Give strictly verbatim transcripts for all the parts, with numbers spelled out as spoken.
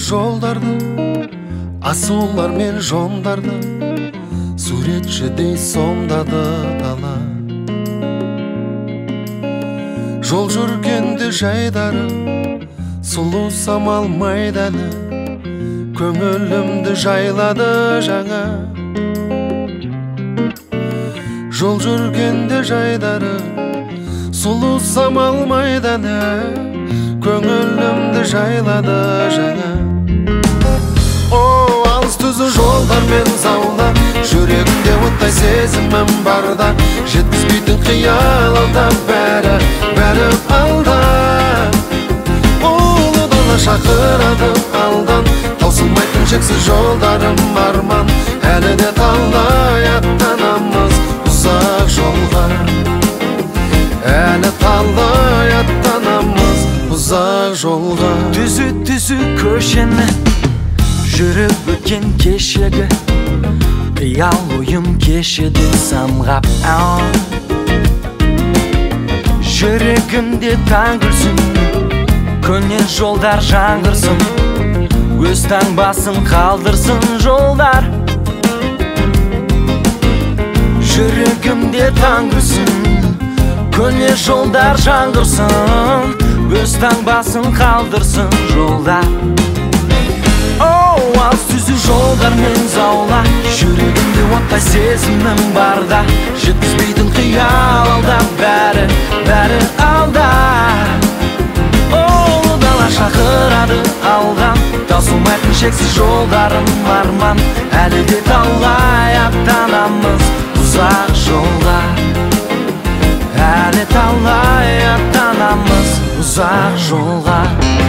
жолдарды, асулар мен жондарды, суретшідей сомдады дала. Жол жүргенде жайдары, сұлу самал майданы, көңілімді жайлады жаңа. Жол жүргенде жайдары, сұлу самал майданы, көңілімді жайлады жаңа. О, алыс түзу жолдармен заула, жүрегімде оттай сезімім барда, жеткізбейтін қиял алда, бәрі, бәрі алда. Ұлы дала шақырады алдан, таусылмайтын шексіз жолдарым арман, әлі де талай аттанамыз ұзақ жолға. Әлі талай аттанамыз ұзақ жолға. Түзі түзі көшені жүріп өткен кешегі, қиял ойым кешеді самғап. Жүрегімде таң күлсін, көне жолдар жаңғырсын, өз таңбасын қалдырсын жолдар. Жүрегімде таң күлсін, көне жолдар жаңғырсын, өз таңбасын қалдырсын жолдар. Оу, алыс түзу жолдармен заула, жүрегімде оттай сезімім барда, жеткізбейтін қиял алда, бәрі, бәрі алда. Ұлы дала шақырады алдан, таусылмайтын шексіз жолдарым арман, әлі де талай аттанамыз ұзақ жолға. Әлі талай аттанамыз ұзақ жолға.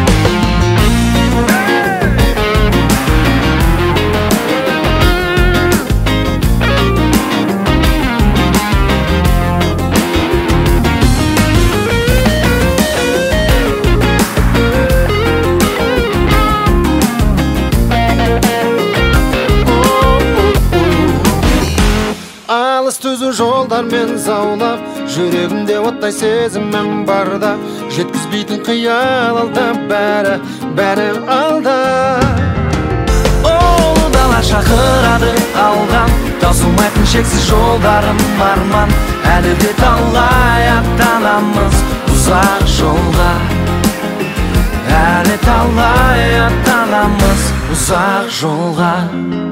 Алыс түзу жолдармен заулап, жүрегімде оттай сезімім барда, жеткізбейтін қиял алда, бәрі, бәрі алда. Ұлы дала шақырады алдан, таусылмайтын шексіз жолдарым арман, әлі де талай аттанамыз ұзақ жолға. Әлі талай аттанамыз ұзақ жолға.